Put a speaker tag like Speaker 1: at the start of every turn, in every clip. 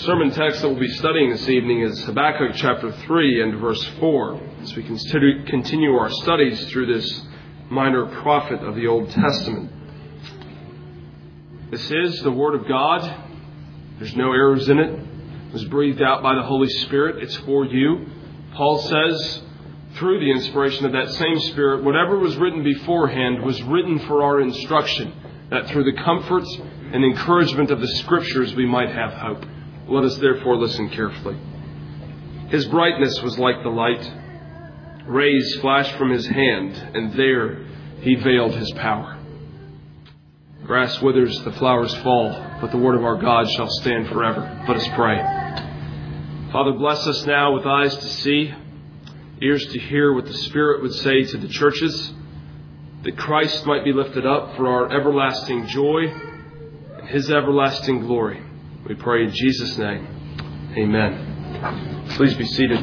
Speaker 1: sermon text that we'll be studying this evening is Habakkuk chapter 3 and verse 4, as we continue our studies through this minor prophet of the Old Testament. This is the Word of God. There's no errors in it. It was breathed out by the Holy Spirit. It's for you. Paul says, through the inspiration of that same Spirit, whatever was written beforehand was written for our instruction, that through the comforts and encouragement of the Scriptures we might have hope. Let us therefore listen carefully. His brightness was like the light. Rays flashed from his hand, and there he veiled his power. Grass withers, the flowers fall, but the word of our God shall stand forever. Let us pray. Father, bless us now with eyes to see, ears to hear what the Spirit would say to the churches, that Christ might be lifted up for our everlasting joy and His everlasting glory. We pray in Jesus' name. Amen. Please be seated.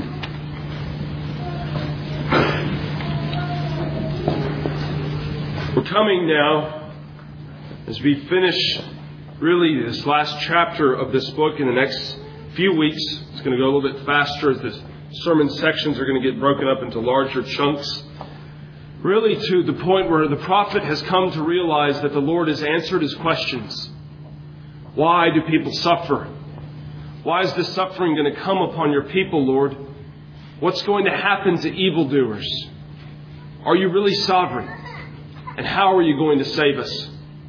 Speaker 1: We're coming now, as we finish really this last chapter of this book in the next few weeks. It's going to go a little bit faster as the sermon sections are going to get broken up into larger chunks. Really to the point where the prophet has come to realize that the Lord has answered his questions. Why do people suffer? Why is this suffering going to come upon your people, Lord? What's going to happen to evildoers? Are you really sovereign? And how are you going to save us?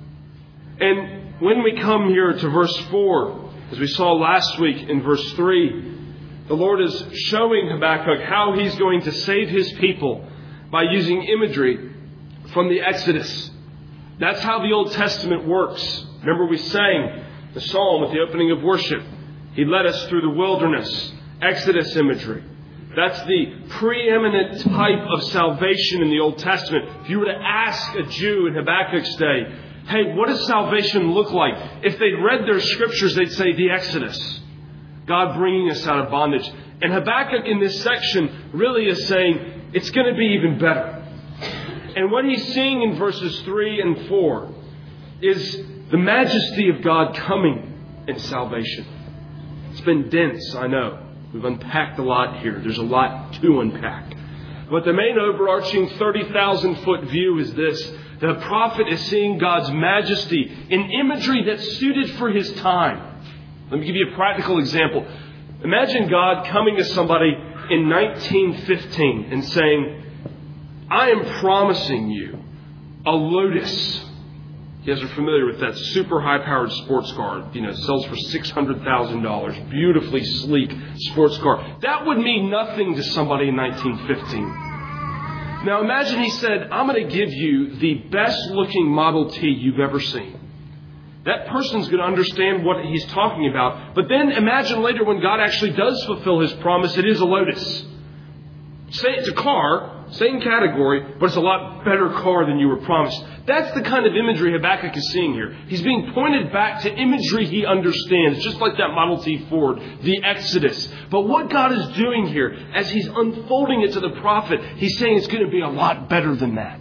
Speaker 1: And when we come here to verse 4, as we saw last week in verse 3, the Lord is showing Habakkuk how He's going to save His people by using imagery from the Exodus. That's how the Old Testament works. Remember, we sang the psalm at the opening of worship. He led us through the wilderness. Exodus imagery. That's the preeminent type of salvation in the Old Testament. If you were to ask a Jew in Habakkuk's day, hey, what does salvation look like? If they'd read their scriptures, they'd say the Exodus. God bringing us out of bondage. And Habakkuk in this section really is saying it's going to be even better. And what he's seeing in verses 3 and 4 is the majesty of God coming in salvation. It's been dense, I know. We've unpacked a lot here. There's a lot to unpack. But the main overarching 30,000-foot view is this. The prophet is seeing God's majesty in imagery that's suited for his time. Let me give you a practical example. Imagine God coming to somebody in 1915 and saying, I am promising you a Lotus. You guys are familiar with that super high-powered sports car. Sells for $600,000. Beautifully sleek sports car. That would mean nothing to somebody in 1915. Now imagine he said, I'm going to give you the best-looking Model T you've ever seen. That person's going to understand what he's talking about. But then imagine later when God actually does fulfill His promise, it is a Lotus. Say it's a car, same category, but it's a lot better car than you were promised. That's the kind of imagery Habakkuk is seeing here. He's being pointed back to imagery he understands, just like that Model T Ford, the Exodus. But what God is doing here, as He's unfolding it to the prophet, He's saying it's going to be a lot better than that.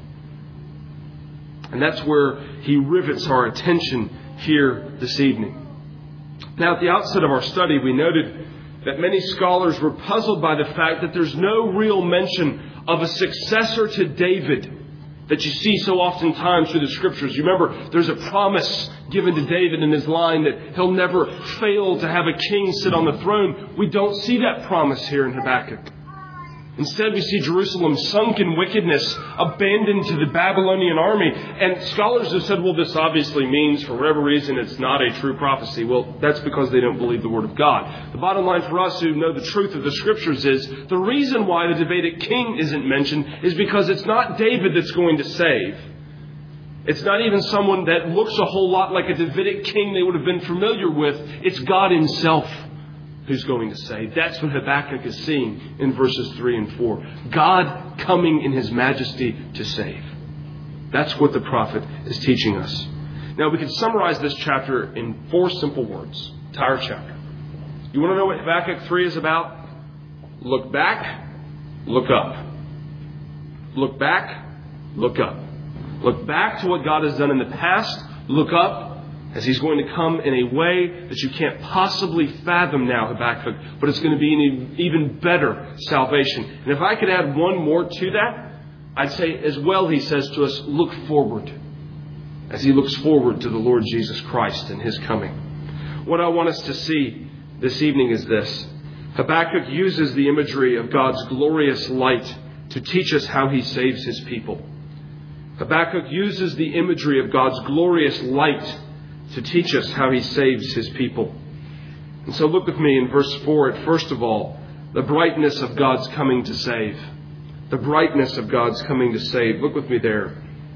Speaker 1: And that's where He rivets our attention here this evening. Now, at the outset of our study, we noted that many scholars were puzzled by the fact that there's no real mention of a successor to David that you see so oftentimes through the Scriptures. You remember, there's a promise given to David in his line that he'll never fail to have a king sit on the throne. We don't see that promise here in Habakkuk. Instead, we see Jerusalem sunk in wickedness, abandoned to the Babylonian army. And scholars have said, well, this obviously means, for whatever reason, it's not a true prophecy. Well, that's because they don't believe the Word of God. The bottom line for us who know the truth of the Scriptures is the reason why the Davidic king isn't mentioned is because it's not David that's going to save. It's not even someone that looks a whole lot like a Davidic king they would have been familiar with. It's God Himself who's going to save. That's what Habakkuk is seeing in verses 3 and 4. God coming in His majesty to save. That's what the prophet is teaching us. Now we can summarize this chapter in 4 simple words. Entire chapter. You want to know what Habakkuk 3 is about? Look back, look up. Look back, look up. Look back to what God has done in the past. Look up As He's going to come in a way that you can't possibly fathom now, Habakkuk, but it's going to be an even better salvation. And if I could add one more to that, I'd say as well, he says to us, look forward, as he looks forward to the Lord Jesus Christ and His coming. What I want us to see this evening is this. Habakkuk uses the imagery of God's glorious light to teach us how He saves His people. Habakkuk uses the imagery of God's glorious light to teach us how He saves His people. And so look with me in verse 4 at first of all, the brightness of God's coming to save. The brightness of God's coming to save. Look with me there.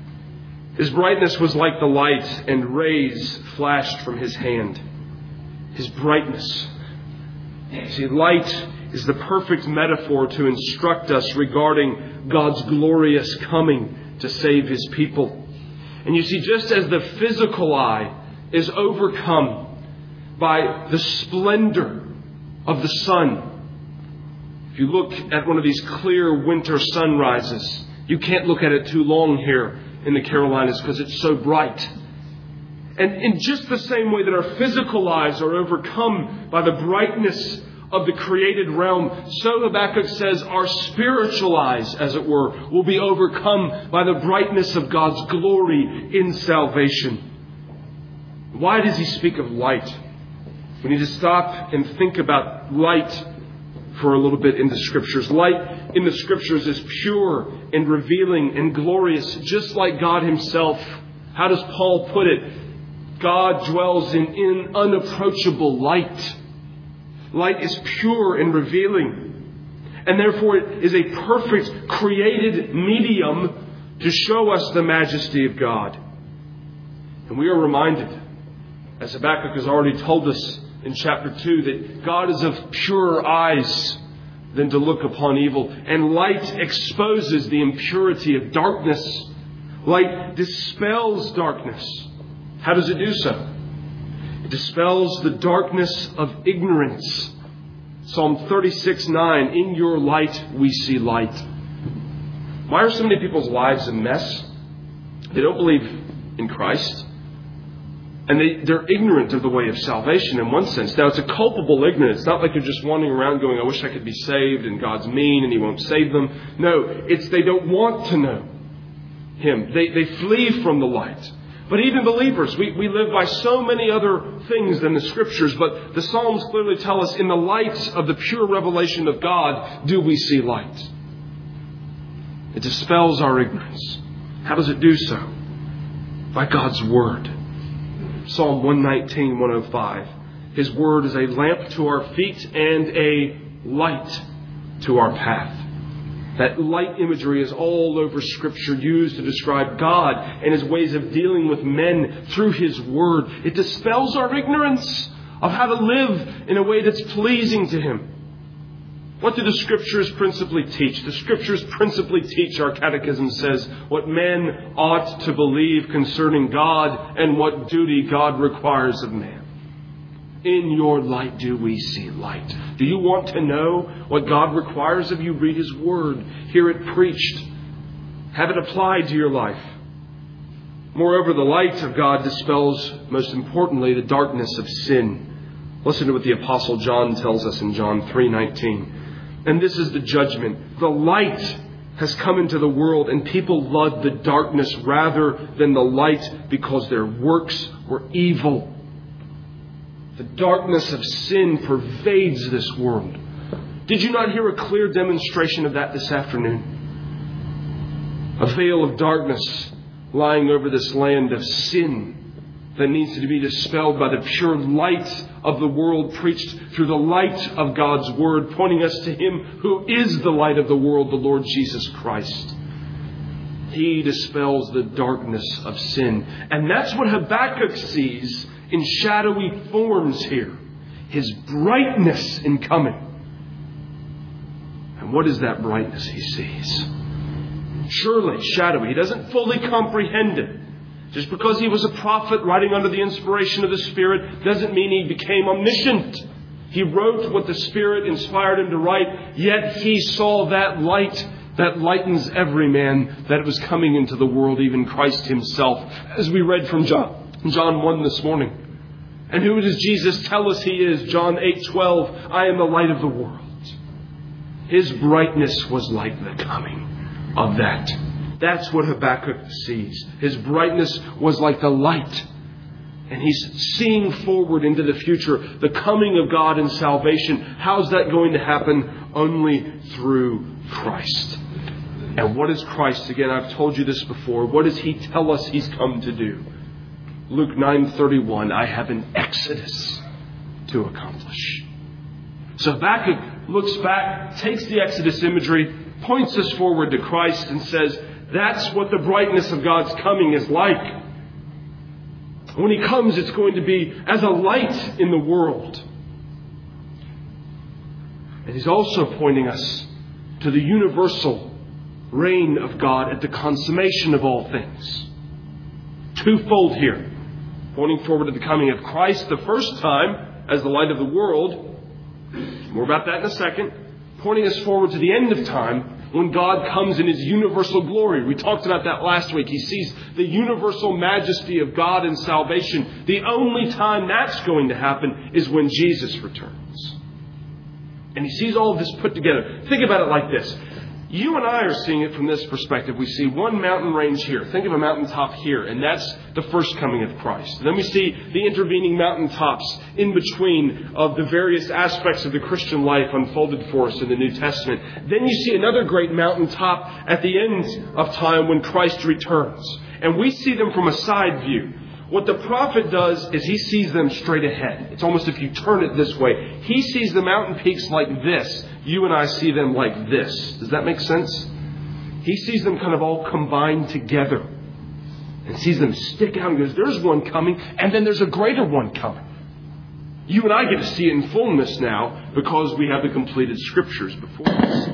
Speaker 1: His brightness was like the light, and rays flashed from His hand. His brightness. See, light is the perfect metaphor to instruct us regarding God's glorious coming to save His people. And you see, just as the physical eye is overcome by the splendor of the sun. If you look at one of these clear winter sunrises, you can't look at it too long here in the Carolinas because it's so bright. And in just the same way that our physical eyes are overcome by the brightness of the created realm, so Habakkuk says our spiritual eyes, as it were, will be overcome by the brightness of God's glory in salvation. Why does he speak of light? We need to stop and think about light for a little bit in the Scriptures. Light in the Scriptures is pure and revealing and glorious, just like God Himself. How does Paul put it? God dwells in unapproachable light. Light is pure and revealing. And therefore it is a perfect created medium to show us the majesty of God. And we are reminded, as Habakkuk has already told us in chapter 2, that God is of purer eyes than to look upon evil. And light exposes the impurity of darkness. Light dispels darkness. How does it do so? It dispels the darkness of ignorance. Psalm 36:9, in your light we see light. Why are so many people's lives a mess? They don't believe in Christ. And they're ignorant of the way of salvation in one sense. Now, it's a culpable ignorance. It's not like they're just wandering around going, I wish I could be saved and God's mean and He won't save them. No, it's they don't want to know Him. They flee from the light. But even believers, we live by so many other things than the Scriptures. But the Psalms clearly tell us in the light of the pure revelation of God, do we see light? It dispels our ignorance. How does it do so? By God's Word. Psalm 119, 105. His Word is a lamp to our feet and a light to our path. That light imagery is all over Scripture, used to describe God and His ways of dealing with men through His Word. It dispels our ignorance of how to live in a way that's pleasing to Him. What do the Scriptures principally teach? The Scriptures principally teach, our catechism says, what men ought to believe concerning God and what duty God requires of man. In your light do we see light. Do you want to know what God requires of you? Read His Word. Hear it preached. Have it applied to your life. Moreover, the light of God dispels, most importantly, the darkness of sin. Listen to what the Apostle John tells us in John 3:19. And this is the judgment. The light has come into the world, and people loved the darkness rather than the light because their works were evil. The darkness of sin pervades this world. Did you not hear a clear demonstration of that this afternoon? A veil of darkness lying over this land of sin that needs to be dispelled by the pure light of the world preached through the light of God's Word, pointing us to Him who is the light of the world, the Lord Jesus Christ. He dispels the darkness of sin. And that's what Habakkuk sees in shadowy forms here. His brightness in coming. And what is that brightness he sees? Surely shadowy. He doesn't fully comprehend it. Just because he was a prophet writing under the inspiration of the Spirit doesn't mean he became omniscient. He wrote what the Spirit inspired him to write, yet he saw that light that lightens every man, that it was coming into the world, even Christ Himself, as we read from John in John 1 this morning. And who does Jesus tell us He is? John 8:12, I am the light of the world. His brightness was like the coming of that. That's what Habakkuk sees. His brightness was like the light. And he's seeing forward into the future, the coming of God and salvation. How's that going to happen? Only through Christ. And what is Christ? Again, I've told you this before. What does He tell us He's come to do? Luke 9:31, I have an exodus to accomplish. So Habakkuk looks back, takes the Exodus imagery, points us forward to Christ and says, that's what the brightness of God's coming is like. When He comes, it's going to be as a light in the world. And He's also pointing us to the universal reign of God at the consummation of all things. Twofold here. Pointing forward to the coming of Christ the first time as the light of the world. More about that in a second. Pointing us forward to the end of time when God comes in His universal glory. We talked about that last week. He sees the universal majesty of God and salvation. The only time that's going to happen is when Jesus returns. And He sees all of this put together. Think about it like this. You and I are seeing it from this perspective. We see one mountain range here. Think of a mountaintop here, and that's the first coming of Christ. Then we see the intervening mountaintops in between of the various aspects of the Christian life unfolded for us in the New Testament. Then you see another great mountaintop at the end of time when Christ returns. And we see them from a side view. What the prophet does is he sees them straight ahead. It's almost if you turn it this way. He sees the mountain peaks like this. You and I see them like this. Does that make sense? He sees them kind of all combined together. And sees them stick out and goes, there's one coming, and then there's a greater one coming. You and I get to see it in fullness now because we have the completed Scriptures before us.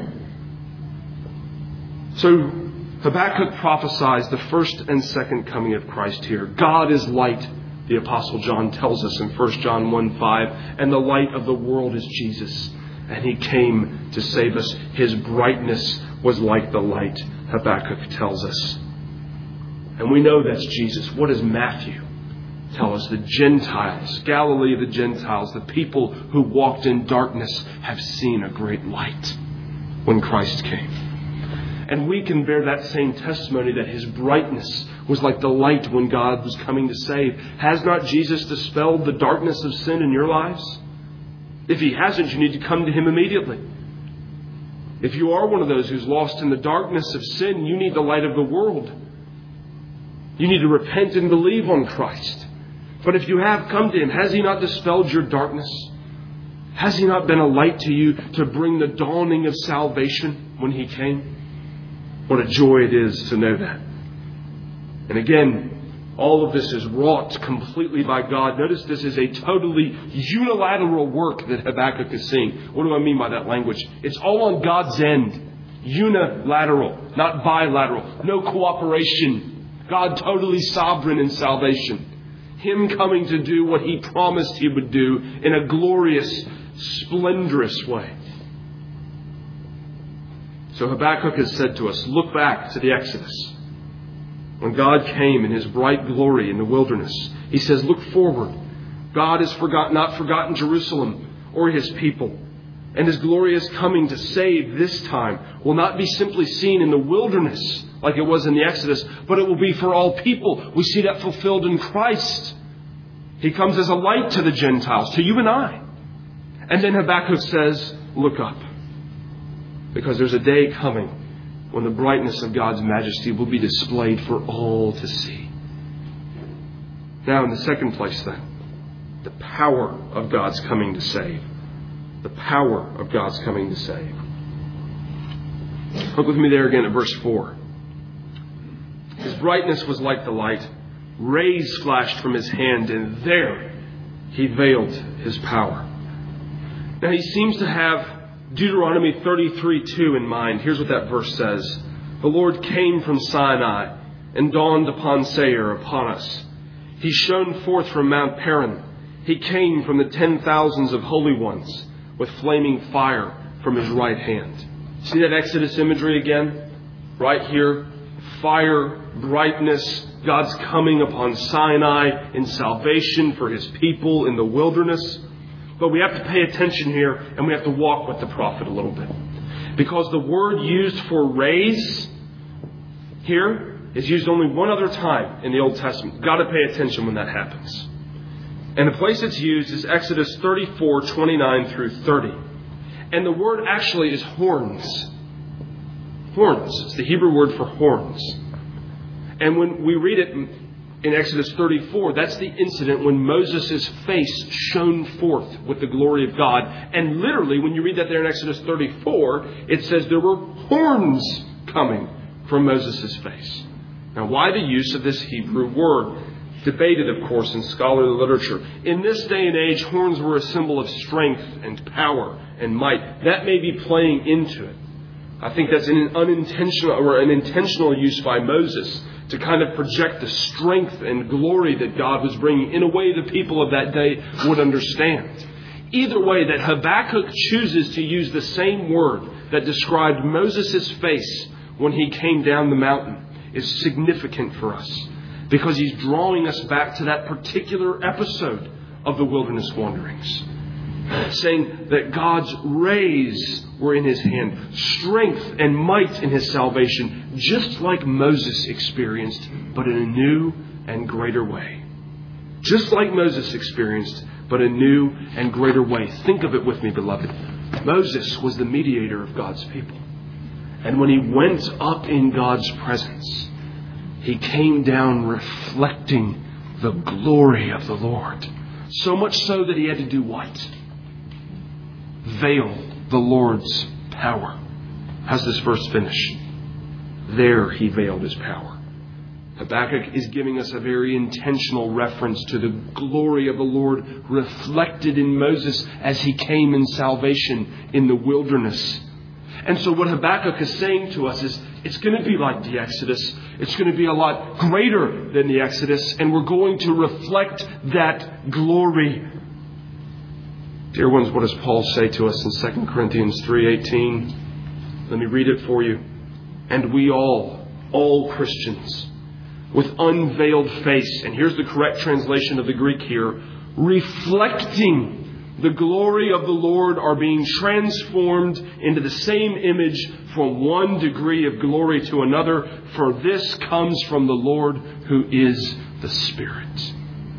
Speaker 1: So Habakkuk prophesies the first and second coming of Christ here. God is light, the Apostle John tells us in 1 John 1:5, and the light of the world is Jesus. And He came to save us. His brightness was like the light, Habakkuk tells us. And we know that's Jesus. What does Matthew tell us? The Gentiles, Galilee of the Gentiles, the people who walked in darkness have seen a great light when Christ came. And we can bear that same testimony that His brightness was like the light when God was coming to save. Has not Jesus dispelled the darkness of sin in your lives? If He hasn't, you need to come to Him immediately. If you are one of those who's lost in the darkness of sin, you need the light of the world. You need to repent and believe on Christ. But if you have come to Him, has He not dispelled your darkness? Has He not been a light to you to bring the dawning of salvation when He came? What a joy it is to know that. And again, all of this is wrought completely by God. Notice this is a totally unilateral work that Habakkuk is seeing. What do I mean by that language? It's all on God's end. Unilateral, not bilateral. No cooperation. God totally sovereign in salvation. Him coming to do what He promised He would do in a glorious, splendorous way. So Habakkuk has said to us, look back to the Exodus. When God came in His bright glory in the wilderness, He says, look forward. God has not forgotten Jerusalem or His people. And His glorious coming to save this time will not be simply seen in the wilderness like it was in the Exodus, but it will be for all people. We see that fulfilled in Christ. He comes as a light to the Gentiles, to you and I. And then Habakkuk says, look up. Because there's a day coming when the brightness of God's majesty will be displayed for all to see. Now, in the second place then, the power of God's coming to save. The power of God's coming to save. Look with me there again at verse 4. His brightness was like the light. Rays flashed from His hand, and there He veiled His power. Now, He seems to have Deuteronomy 33:2 in mind. Here's what that verse says. The Lord came from Sinai and dawned upon Seir upon us. He shone forth from Mount Paran. He came from the 10,000s of holy ones with flaming fire from His right hand. See that Exodus imagery again? Right here. Fire, brightness, God's coming upon Sinai in salvation for His people in the wilderness. But we have to pay attention here, and we have to walk with the prophet a little bit. Because the word used for raise here is used only one other time in the Old Testament. You've got to pay attention when that happens. And the place it's used is Exodus 34, 29 through 30. And the word actually is horns. Horns. It's the Hebrew word for horns. And when we read it in Exodus 34, that's the incident when Moses' face shone forth with the glory of God. And literally, when you read that there in Exodus 34, it says there were horns coming from Moses' face. Now, why the use of this Hebrew word? Debated, of course, in scholarly literature. In this day and age, horns were a symbol of strength and power and might. That may be playing into it. I think that's an unintentional or an intentional use by Moses to kind of project the strength and glory that God was bringing in a way the people of that day would understand. Either way, that Habakkuk chooses to use the same word that described Moses' face when he came down the mountain is significant for us. Because he's drawing us back to that particular episode of the wilderness wanderings. Saying that God's rays were in His hand. Strength and might in His salvation. Just like Moses experienced, but in a new and greater way. Just like Moses experienced, but a new and greater way. Think of it with me, beloved. Moses was the mediator of God's people. And when he went up in God's presence, he came down reflecting the glory of the Lord. So much so that he had to do what? Veil the Lord's power. How's this verse finish? There he veiled His power. Habakkuk is giving us a very intentional reference to the glory of the Lord reflected in Moses as he came in salvation in the wilderness. And so what Habakkuk is saying to us is, it's going to be like the Exodus. It's going to be a lot greater than the Exodus. And we're going to reflect that glory. Dear ones, what does Paul say to us in 2 Corinthians 3:18? Let me read it for you. And we all Christians, with unveiled face, and here's the correct translation of the Greek here, reflecting the glory of the Lord, are being transformed into the same image from one degree of glory to another. For this comes from the Lord who is the Spirit.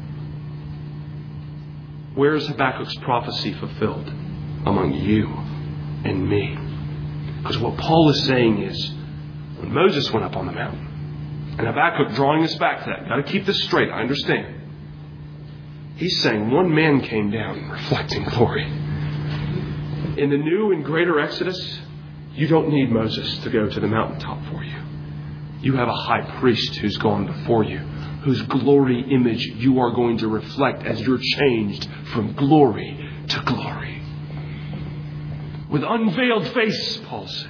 Speaker 1: Where is Habakkuk's prophecy fulfilled? Among you and me. Because what Paul is saying is, when Moses went up on the mountain, and Habakkuk drawing us back to that, got to keep this straight, I understand. He's saying one man came down reflecting glory. In the new and greater Exodus, you don't need Moses to go to the mountaintop for you. You have a high priest who's gone before you, whose glory image you are going to reflect as you're changed from glory to glory. With unveiled face, Paul says.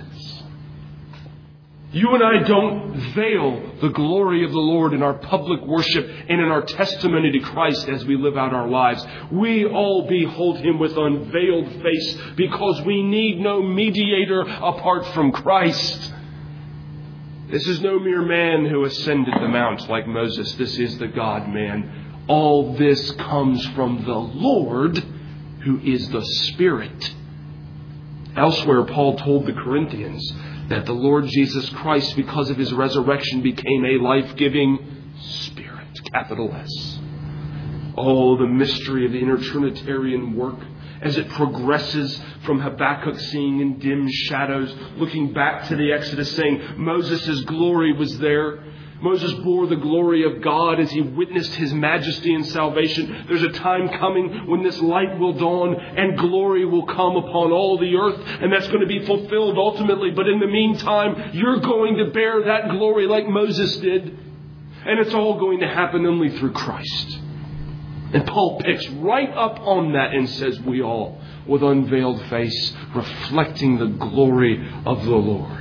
Speaker 1: You and I don't veil the glory of the Lord in our public worship and in our testimony to Christ as we live out our lives. We all behold Him with unveiled face because we need no mediator apart from Christ. This is no mere man who ascended the mount like Moses. This is the God-man. All this comes from the Lord who is the Spirit. Elsewhere, Paul told the Corinthians that the Lord Jesus Christ, because of His resurrection, became a life-giving Spirit, capital S. Oh, the mystery of the inner Trinitarian work as it progresses from Habakkuk seeing in dim shadows, looking back to the Exodus, saying Moses' glory was there. Moses bore the glory of God as he witnessed His majesty and salvation. There's a time coming when this light will dawn and glory will come upon all the earth. And that's going to be fulfilled ultimately. But in the meantime, you're going to bear that glory like Moses did. And it's all going to happen only through Christ. And Paul picks right up on that and says, we all, with unveiled face, reflecting the glory of the Lord.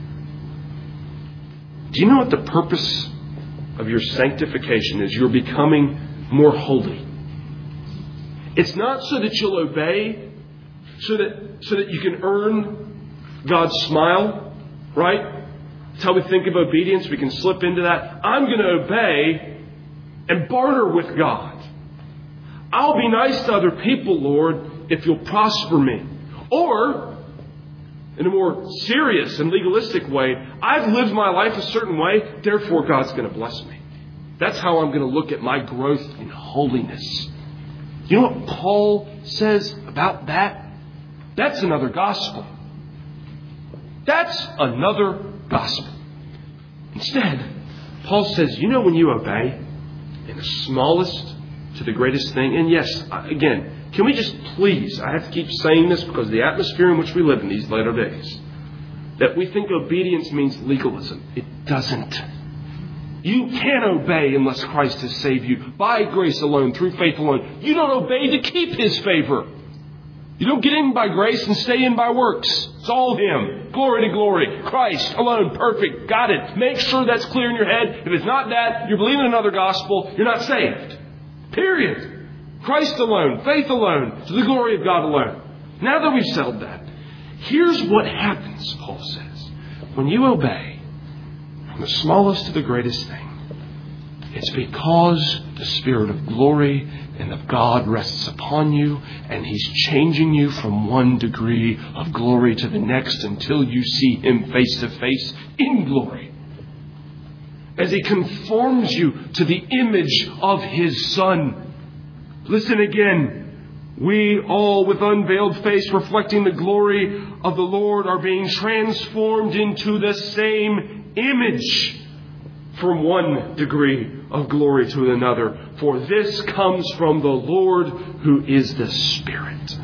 Speaker 1: Do you know what the purpose of your sanctification is? You're becoming more holy. It's not so that you'll obey, so that you can earn God's smile, right? That's how we think of obedience. We can slip into that. I'm going to obey and barter with God. I'll be nice to other people, Lord, if you'll prosper me. Or, in a more serious and legalistic way, I've lived my life a certain way, therefore God's going to bless me. That's how I'm going to look at my growth in holiness. You know what Paul says about that? That's another gospel. That's another gospel. Instead, Paul says, you know when you obey in the smallest to the greatest thing, and yes, again, can we just please, I have to keep saying this because of the atmosphere in which we live in these later days, that we think obedience means legalism. It doesn't. You can't obey unless Christ has saved you by grace alone, through faith alone. You don't obey to keep His favor. You don't get in by grace and stay in by works. It's all Him. Glory to glory. Christ alone. Perfect. Got it. Make sure that's clear in your head. If it's not that, you're believing another gospel. You're not saved. Period. Christ alone. Faith alone. To the glory of God alone. Now that we've settled that, here's what happens, Paul says. When you obey, from the smallest to the greatest thing, it's because the Spirit of glory and of God rests upon you, and He's changing you from one degree of glory to the next until you see Him face to face in glory. As He conforms you to the image of His Son. Listen again. We all, with unveiled face, reflecting the glory of the Lord, are being transformed into the same image from one degree of glory to another. For this comes from the Lord who is the Spirit.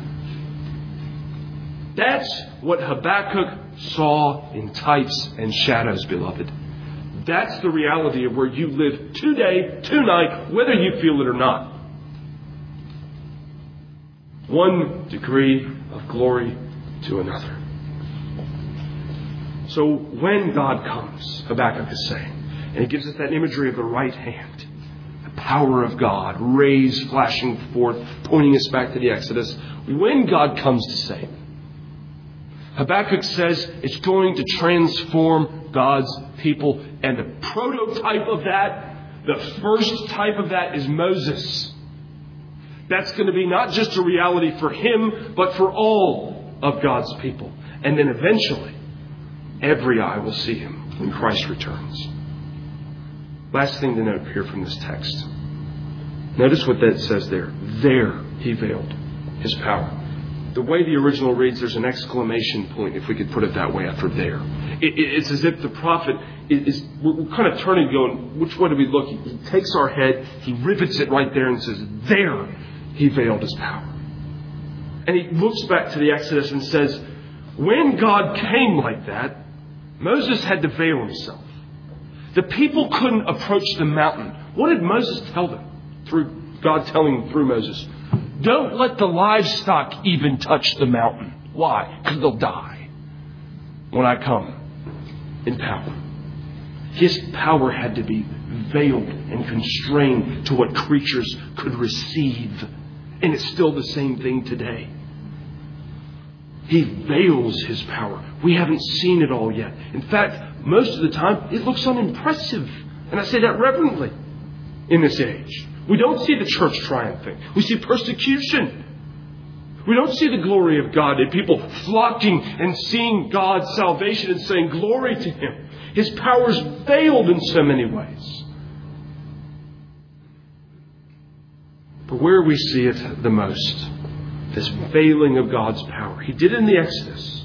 Speaker 1: That's what Habakkuk saw in types and shadows, beloved. That's the reality of where you live today, tonight, whether you feel it or not. One degree of glory to another. So when God comes, Habakkuk is saying, and He gives us that imagery of the right hand, the power of God, rays flashing forth, pointing us back to the Exodus. When God comes to save, Habakkuk says it's going to transform God's people. And the prototype of that, the first type of that, is Moses. That's going to be not just a reality for him, but for all of God's people. And then eventually, every eye will see Him when Christ returns. Last thing to note here from this text. Notice what that says there. There He veiled His power. The way the original reads, there's an exclamation point, if we could put it that way, after there. It's as if the prophet is, we're kind of turning, going, which way do we look? He takes our head, he rivets it right there and says, there He veiled His power. And he looks back to the Exodus and says, when God came like that, Moses had to veil himself. The people couldn't approach the mountain. What did Moses tell them? Through God telling them through Moses, don't let the livestock even touch the mountain. Why? Because they'll die when I come in power. His power had to be veiled and constrained to what creatures could receive. And it's still the same thing today. He veils His power. We haven't seen it all yet. In fact, most of the time, it looks unimpressive. And I say that reverently in this age. We don't see the church triumphing. We see persecution. We don't see the glory of God and people flocking and seeing God's salvation and saying glory to Him. His power is veiled in so many ways. But where we see it the most, this veiling of God's power. He did it in the Exodus.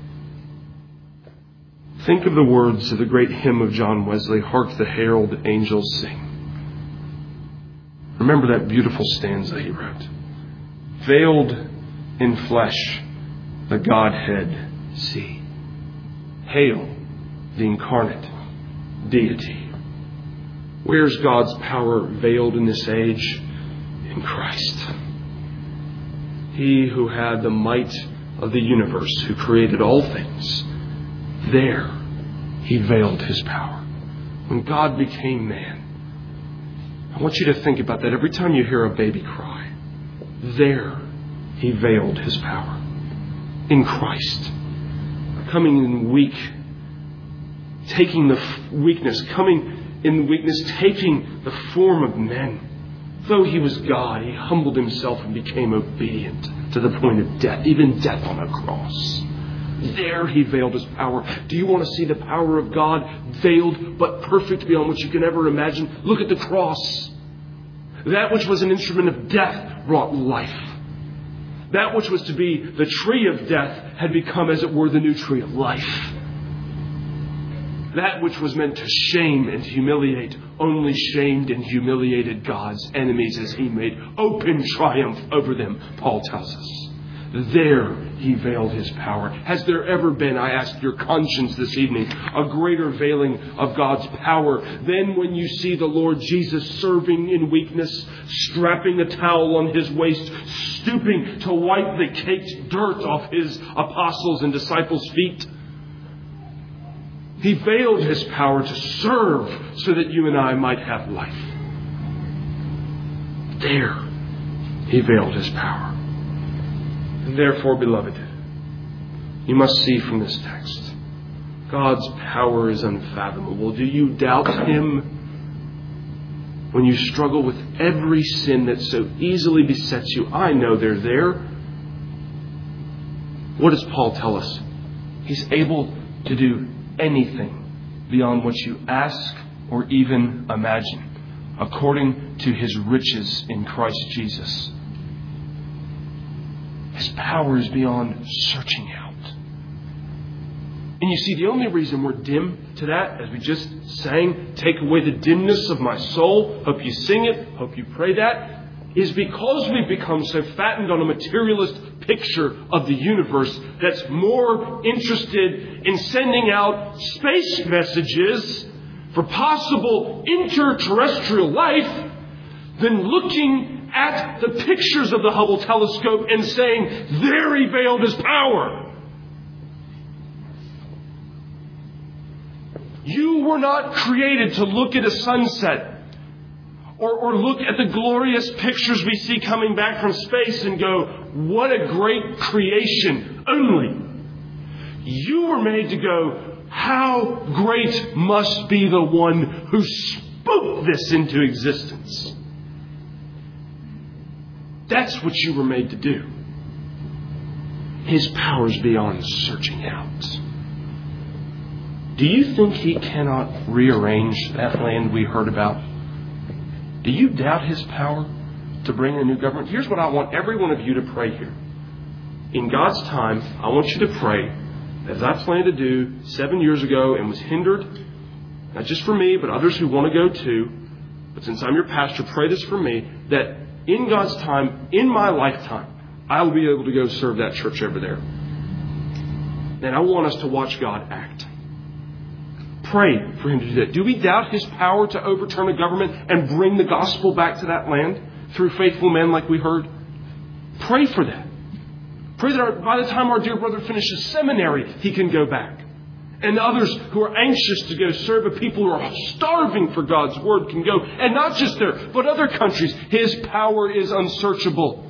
Speaker 1: Think of the words of the great hymn of John Wesley, Hark the Herald Angels Sing. Remember that beautiful stanza he wrote. Veiled in flesh, the Godhead see. Hail the incarnate deity. Where's God's power veiled in this age? In Christ. He who had the might of the universe, who created all things, there He veiled His power. When God became man, I want you to think about that every time you hear a baby cry. There He veiled His power. In Christ. Coming in weak, taking the weakness, coming in the weakness, taking the form of men. Though he was God, he humbled himself and became obedient to the point of death, even death on a cross. There he veiled his power. Do you want to see the power of God veiled but perfect beyond what you can ever imagine? Look at the cross. That which was an instrument of death brought life. That which was to be the tree of death had become, as it were, the new tree of life. That which was meant to shame and humiliate only shamed and humiliated God's enemies as he made open triumph over them, Paul tells us. There he veiled his power. Has there ever been, I ask your conscience this evening, a greater veiling of God's power than when you see the Lord Jesus serving in weakness, strapping a towel on his waist, stooping to wipe the caked dirt off his apostles' and disciples' feet? He veiled his power to serve so that you and I might have life. There he veiled his power. And therefore, beloved, you must see from this text, God's power is unfathomable. Do you doubt him when you struggle with every sin that so easily besets you? I know they're there. What does Paul tell us? He's able to do anything beyond what you ask or even imagine, according to his riches in Christ Jesus. His power is beyond searching out. And you see, the only reason we're dim to that, as we just sang, take away the dimness of my soul, hope you sing it, hope you pray that, is because we've become so fattened on a materialist picture of the universe that's more interested in sending out space messages for possible interterrestrial life than looking at the pictures of the Hubble telescope and saying, there he veiled his power. You were not created to look at a sunset or look at the glorious pictures we see coming back from space and go, what a great creation. Only you were made to go, how great must be the one who spoke this into existence. That's what you were made to do. His power is beyond searching out. Do you think he cannot rearrange that land we heard about? Do you doubt his power to bring a new government? Here's what I want every one of you to pray here. In God's time, I want you to pray, as I planned to do 7 years ago and was hindered, not just for me, but others who want to go too. But since I'm your pastor, pray this for me, that in God's time, in my lifetime, I will be able to go serve that church over there. And I want us to watch God act. Pray for him to do that. Do we doubt his power to overturn a government and bring the gospel back to that land through faithful men like we heard? Pray for that. Pray that by the time our dear brother finishes seminary, he can go back. And others who are anxious to go serve a people who are starving for God's word can go. And not just there, but other countries. His power is unsearchable.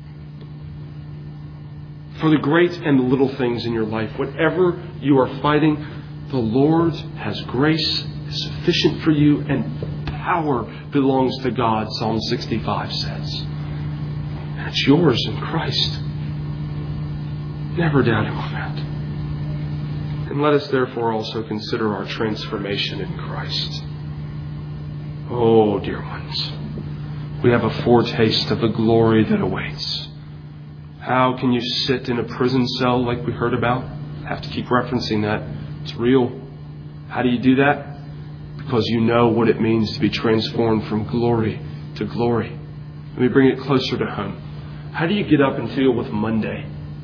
Speaker 1: For the great and the little things in your life, whatever you are fighting, the Lord has grace, is sufficient for you, and power belongs to God, Psalm 65 says. And it's yours in Christ. Never doubt him on that. And let us therefore also consider our transformation in Christ. Oh, dear ones, we have a foretaste of the glory that awaits. How can you sit in a prison cell like we heard about? I have to keep referencing that. It's real. How do you do that? Because you know what it means to be transformed from glory to glory. Let me bring it closer to home. How do you get up and deal with Monday?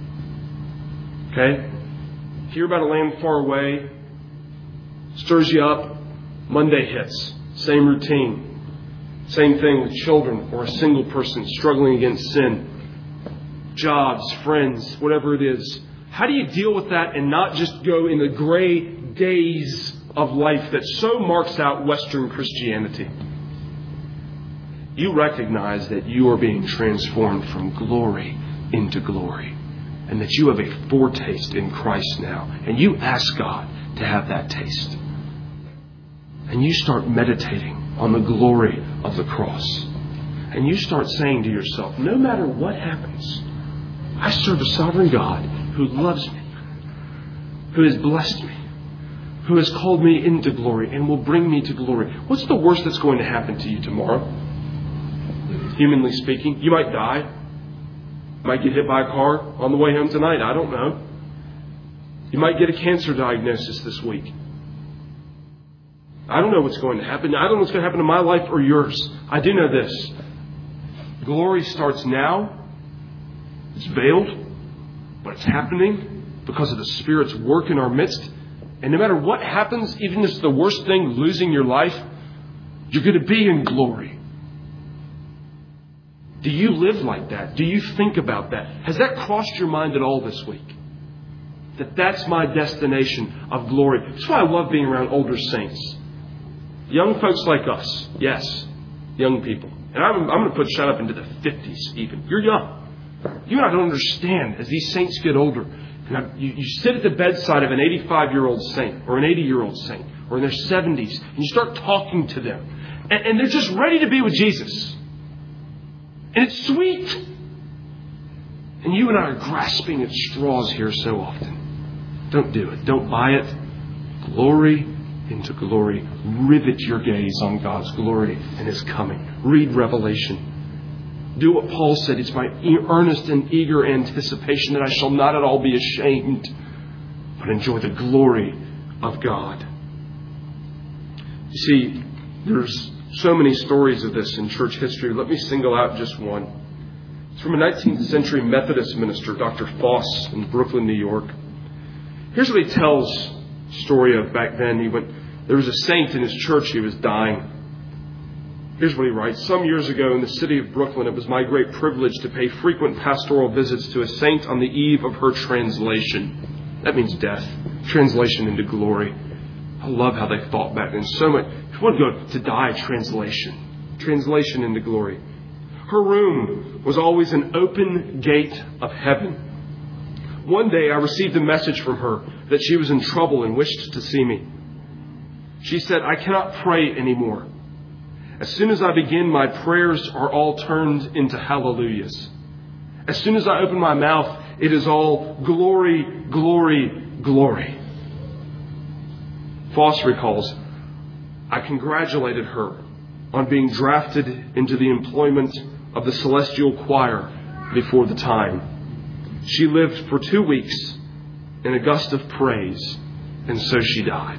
Speaker 1: Okay? Hear about a land far away, stirs you up, Monday hits. Same routine. Same thing with children or a single person struggling against sin. Jobs, friends, whatever it is. How do you deal with that and not just go in the gray days of life that so marks out Western Christianity? You recognize that you are being transformed from glory into glory. And that you have a foretaste in Christ now. And you ask God to have that taste. and you start meditating on the glory of the cross. And you start saying to yourself, no matter what happens, I serve a sovereign God who loves me, who has blessed me, who has called me into glory and will bring me to glory. What's the worst that's going to happen to you tomorrow? Humanly speaking, you might die. You might get hit by a car on the way home tonight. I don't know. You might get a cancer diagnosis this week. I don't know what's going to happen. I don't know what's going to happen in my life or yours. I do know this. Glory starts now. It's veiled, but it's happening because of the Spirit's work in our midst. And no matter what happens, even if it's the worst thing, losing your life, you're going to be in glory. Do you live like that? Do you think about that? Has that crossed your mind at all this week? That's my destination of glory. That's why I love being around older saints. Young folks like us. Yes, young people. And I'm going to put Shut up into the 50s even. You're young. You and I don't understand as these saints get older. And you sit at the bedside of an 85-year-old saint or an 80-year-old saint or in their 70s and you start talking to them. And they're just ready to be with Jesus. And it's sweet. And you and I are grasping at straws here so often. Don't do it. Don't buy it. Glory into glory. Rivet your gaze on God's glory and His coming. Read Revelation. Do what Paul said. It's my earnest and eager anticipation that I shall not at all be ashamed, but enjoy the glory of God. You see, there's so many stories of this in church history. Let me single out just one. It's from a 19th century Methodist minister, Dr. Foss, in Brooklyn, New York. Here's what he tells the story of back then. There was a saint in his church. He was dying. Here's what he writes. Some years ago in the city of Brooklyn, it was my great privilege to pay frequent pastoral visits to a saint on the eve of her translation. That means death. Translation into glory. I love how they thought back then. So much. If you want to go to die, translation. Translation into glory. Her room was always an open gate of heaven. One day I received a message from her that she was in trouble and wished to see me. She said, I cannot pray anymore. As soon as I begin, my prayers are all turned into hallelujahs. As soon as I open my mouth, it is all glory, glory, glory. Foss recalls, I congratulated her on being drafted into the employment of the celestial choir before the time. She lived for 2 weeks in a gust of praise, and so she died.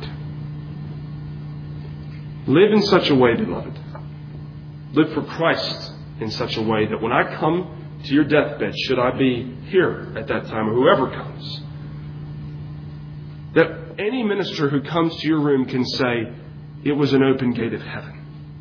Speaker 1: Live in such a way, beloved. Live for Christ in such a way that when I come to your deathbed, should I be here at that time or whoever comes, that any minister who comes to your room can say, it was an open gate of heaven.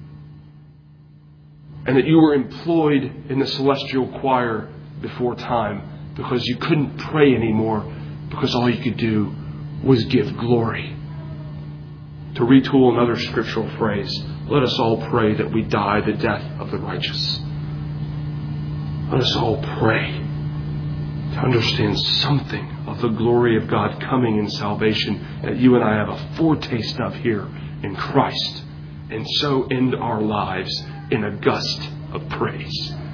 Speaker 1: And that you were employed in the celestial choir before time because you couldn't pray anymore because all you could do was give glory. To retool another scriptural phrase, let us all pray that we die the death of the righteous. Let us all pray to understand something of the glory of God coming in salvation that you and I have a foretaste of here in Christ, and so end our lives in a gust of praise.